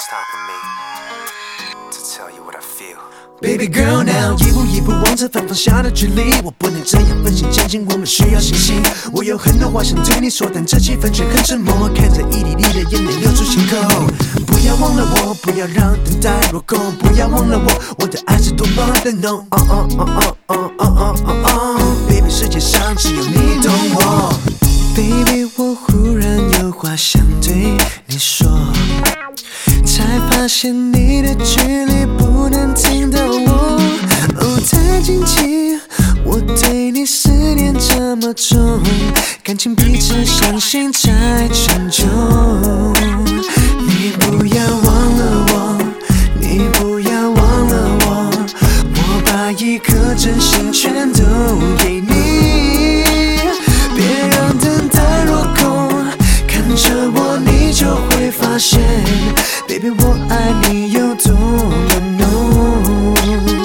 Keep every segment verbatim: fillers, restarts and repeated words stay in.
stopping me to tell you what I feel. Baby girl now， 一步一步往着反方向的距离，我不能这样分心前进，我们需要信心。我有很多话想对你说，但这气氛却很沉默，看着一滴滴的眼泪流出心口。不要忘了我，不要让等待落空，不要忘了我，我的爱是多么的浓。哦哦哦哦哦哦哦哦 ，Baby， 世界上只有你懂我。Baby， 我忽然有话想对你说，才发现你的距离不能听到我。哦，太惊奇，我对你思念这么重，感情彼此相信才长久。你不要忘了我，你不要忘了我，我把一颗真心全都给你，别让等待落空，看着我你就会发现 Baby 我爱你有多么浓。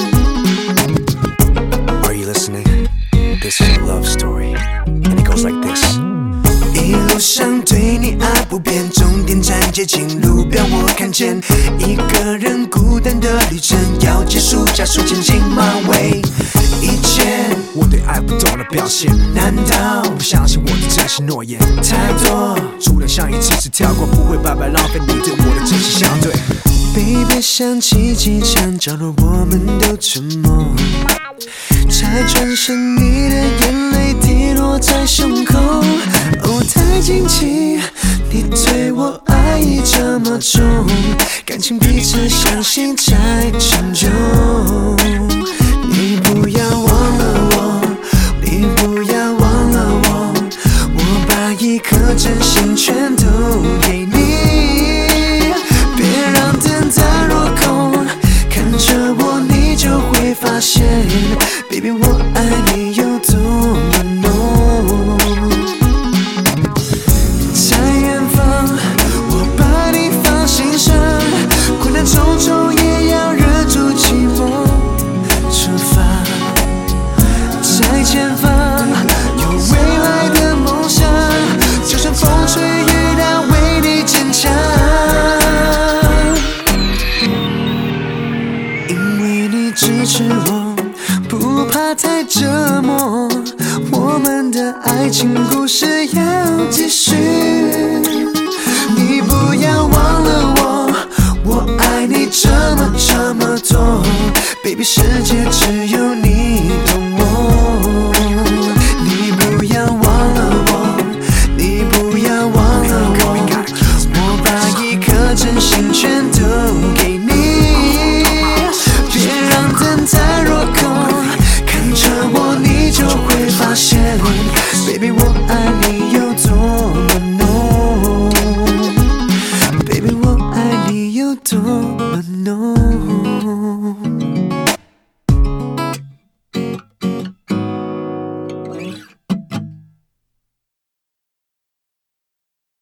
Are you listening? This is a love story, and it goes like this. 一路上对你爱不变，终点站接近路标我看见，一个人孤单的旅程要结束，加速前进马尾。以前我对爱不懂的表现， 难道不相信我的真心诺言？ 太多主人像一次次跳过，不会白白浪费你对我的真心相对。 Baby 想起机场角落，我们都沉默，才转身，你的眼泪滴落在胸口。哦，太惊奇，你对我爱意这么重，感情彼此相信才长久。你不要忘了我，你不要忘了我，我把一颗真心全都给你，别让等待落空，看着我你就会发现 Baby 我爱你有多么浓。在远方我把你放心上，困难重重也要忍住寂寞出发。在前方有未来的梦想，就算风吹雨打为你坚强，因为你支持我，不怕太折磨，我们的爱情故事要继续。你不要忘了我，我爱你这么这么多 Baby 世界只有你